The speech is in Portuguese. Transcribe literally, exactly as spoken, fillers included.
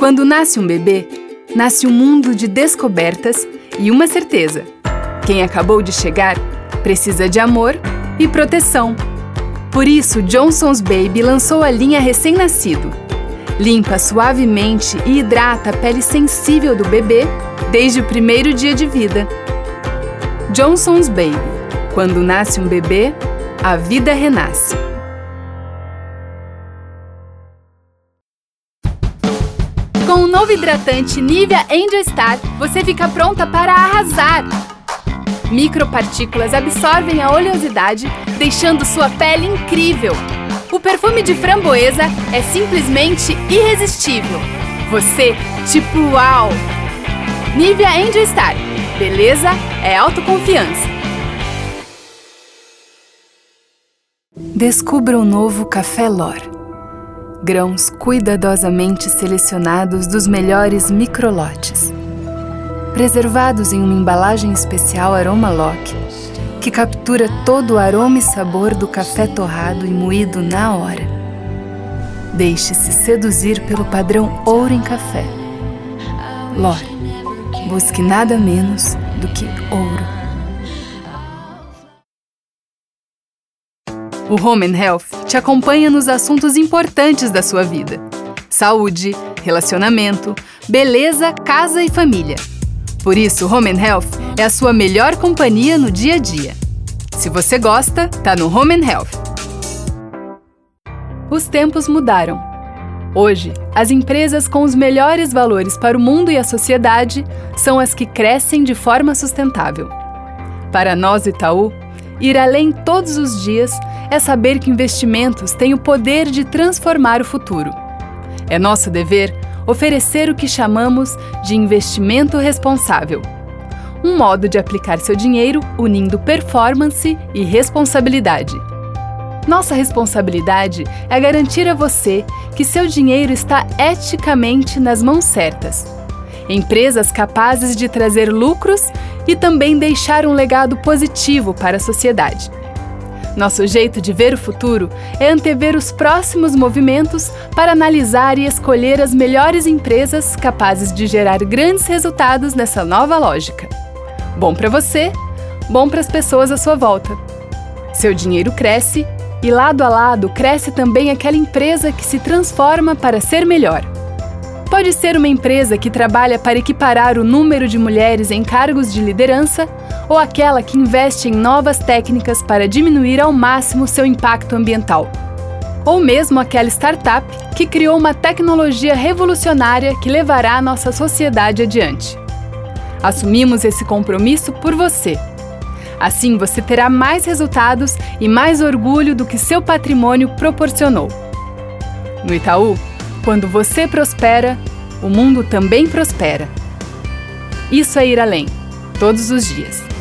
Quando nasce um bebê, nasce um mundo de descobertas e uma certeza: quem acabou de chegar precisa de amor e proteção. Por isso, Johnson's Baby lançou a linha recém-nascido. Limpa suavemente e hidrata a pele sensível do bebê desde o primeiro dia de vida. Johnson's Baby. Quando nasce um bebê, a vida renasce. Com o novo hidratante Nivea Angel Star, você fica pronta para arrasar! Micropartículas absorvem a oleosidade, deixando sua pele incrível. O perfume de framboesa é simplesmente irresistível. Você, tipo uau! Nivea Angel Star. Beleza é autoconfiança. Descubra o novo Café L'Or. Grãos cuidadosamente selecionados dos melhores microlotes. Preservados em uma embalagem especial Aroma Lock, que captura todo o aroma e sabor do café torrado e moído na hora. Deixe-se seduzir pelo padrão ouro em café. L'Or. Busque nada menos do que ouro. O Home and Health te acompanha nos assuntos importantes da sua vida: saúde, relacionamento, beleza, casa e família. Por isso, o Home and Health é a sua melhor companhia no dia a dia. Se você gosta, tá no Home and Health. Os tempos mudaram. Hoje, as empresas com os melhores valores para o mundo e a sociedade são as que crescem de forma sustentável. Para nós, Itaú, ir além todos os dias é saber que investimentos têm o poder de transformar o futuro. É nosso dever oferecer o que chamamos de investimento responsável. Um modo de aplicar seu dinheiro unindo performance e responsabilidade. Nossa responsabilidade é garantir a você que seu dinheiro está eticamente nas mãos certas. Empresas capazes de trazer lucros e também deixar um legado positivo para a sociedade. Nosso jeito de ver o futuro é antever os próximos movimentos para analisar e escolher as melhores empresas capazes de gerar grandes resultados nessa nova lógica. Bom para você, bom para as pessoas à sua volta. Seu dinheiro cresce e lado a lado cresce também aquela empresa que se transforma para ser melhor. Pode ser uma empresa que trabalha para equiparar o número de mulheres em cargos de liderança ou aquela que investe em novas técnicas para diminuir ao máximo seu impacto ambiental. Ou mesmo aquela startup que criou uma tecnologia revolucionária que levará a nossa sociedade adiante. Assumimos esse compromisso por você. Assim você terá mais resultados e mais orgulho do que seu patrimônio proporcionou. No Itaú, quando você prospera, o mundo também prospera. Isso é ir além, todos os dias.